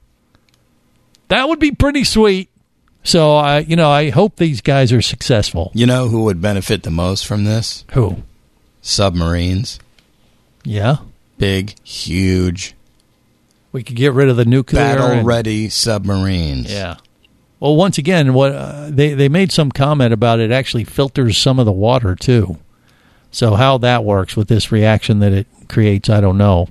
Speaker 6: That would be pretty sweet. So, I, you know, I hope these guys are successful.
Speaker 5: You know who would benefit the most from this?
Speaker 6: Who?
Speaker 5: Submarines.
Speaker 6: Yeah.
Speaker 5: Big, huge.
Speaker 6: We could get rid of the nuclear.
Speaker 5: Battle-ready submarines.
Speaker 6: Yeah. Well, once again, what uh, they, they made some comment about it actually filters some of the water, too. So how that works with this reaction that it creates, I don't know.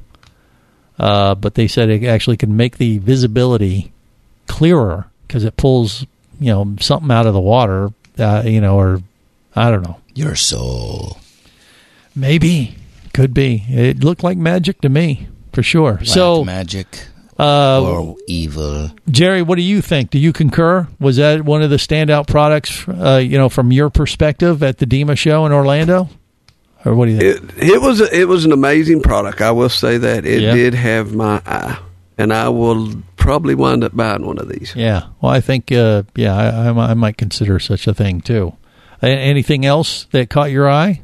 Speaker 6: Uh, but they said it actually can make the visibility clearer, because it pulls, you know, something out of the water, uh, you know, or I don't know.
Speaker 5: Your soul.
Speaker 6: Maybe. Could be. It looked like magic to me, for sure.
Speaker 5: Black
Speaker 6: so
Speaker 5: magic
Speaker 6: uh,
Speaker 5: or evil.
Speaker 6: Jerry, what do you think? Do you concur? Was that one of the standout products, uh, you know, from your perspective at the Dima show in Orlando? Or what do you think?
Speaker 12: It, it was a, it was an amazing product. I will say that. It
Speaker 6: Yeah.
Speaker 12: did have my eye. And I will probably wind up buying one of these.
Speaker 6: Yeah. Well, I think, uh, yeah, I, I, I might consider such a thing, too. A- anything else that caught your eye?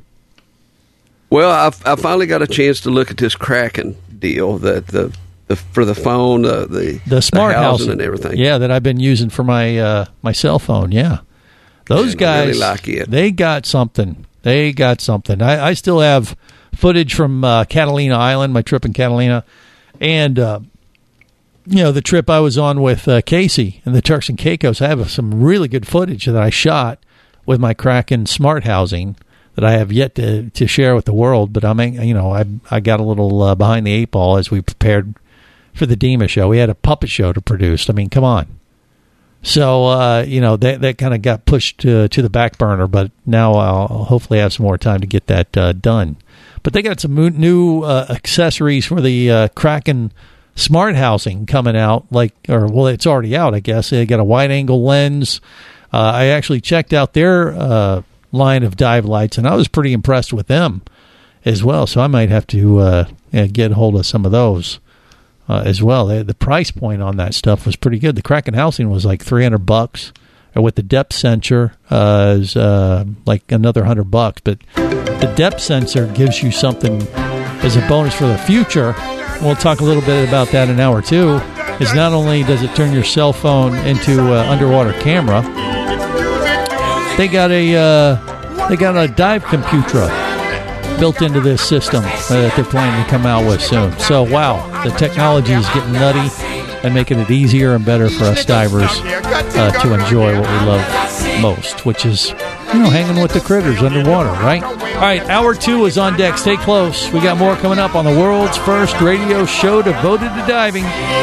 Speaker 12: Well, I, I finally got a chance to look at this Kraken deal, that the, the for the phone, uh, the
Speaker 6: The smart
Speaker 12: the housing
Speaker 6: housing.
Speaker 12: and everything.
Speaker 6: Yeah, that I've been using for my uh, my cell phone, yeah. Those
Speaker 12: And I
Speaker 6: guys,
Speaker 12: really like it.
Speaker 6: they got something. They got something. I, I still have footage from uh, Catalina Island, my trip in Catalina, and... Uh, you know, the trip I was on with uh, Casey and the Turks and Caicos. I have some really good footage that I shot with my Kraken smart housing that I have yet to, to share with the world. But I mean, you know, I I got a little uh, behind the eight ball as we prepared for the Dima show. We had a puppet show to produce. I mean, come on. So uh, you know, that that kind of got pushed to to the back burner. But now I'll hopefully have some more time to get that uh, done. But they got some new uh, accessories for the uh, Kraken smart housing coming out, like, or well, it's already out, I guess. They got a wide angle lens. Uh, I actually checked out their uh, line of dive lights, and I was pretty impressed with them as well. So I might have to uh, yeah, get hold of some of those uh, as well. They, the price point on that stuff was pretty good. The Kraken housing was like three hundred bucks, or with the depth sensor uh, is uh, like another hundred bucks. But the depth sensor gives you something as a bonus for the future. We'll talk a little bit about that in hour two. Is not only does it turn your cell phone into an underwater camera, they got a uh, they got a dive computer built into this system uh, that they're planning to come out with soon. So wow, the technology is getting nutty and making it easier and better for us divers uh, to enjoy what we love most, which is, you know, hanging with the critters underwater, right? All right, hour two is on deck. Stay close. We got more coming up on the world's first radio show devoted to diving.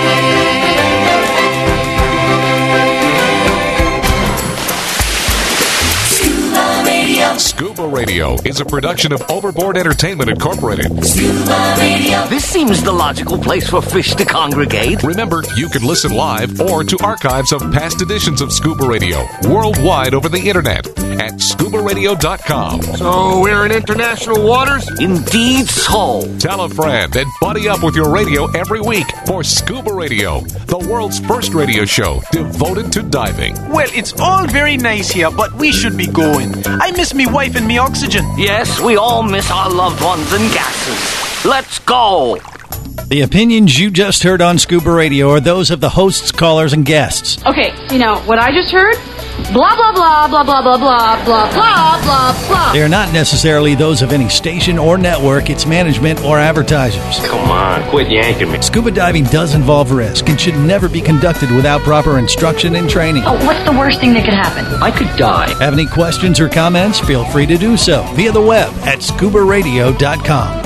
Speaker 1: Scuba Radio is a production of Overboard Entertainment Incorporated.
Speaker 9: Scuba Radio.
Speaker 21: This seems the logical place for fish to congregate.
Speaker 1: Remember, you can listen live or to archives of past editions of Scuba Radio worldwide over the internet at scuba radio dot com.
Speaker 21: So we're in international waters? Indeed so.
Speaker 1: Tell a friend and buddy up with your radio every week for Scuba Radio, the world's first radio show devoted to diving.
Speaker 22: Well, it's all very nice here, but we should be going. I miss me wife and me oxygen.
Speaker 21: Yes, we all miss our loved ones and gases. Let's go.
Speaker 23: The opinions you just heard on Scuba Radio are those of the hosts, callers, and guests.
Speaker 24: Okay, you know, what I just heard? Blah, blah, blah, blah, blah, blah, blah, blah, blah, blah, blah.
Speaker 23: They are not necessarily those of any station or network, its management, or advertisers.
Speaker 21: Come on, quit yanking me.
Speaker 23: Scuba diving does involve risk and should never be conducted without proper instruction and training.
Speaker 24: Oh, what's the worst thing that could happen?
Speaker 21: I could die.
Speaker 23: Have any questions or comments? Feel free to do so via the web at scuba radio dot com.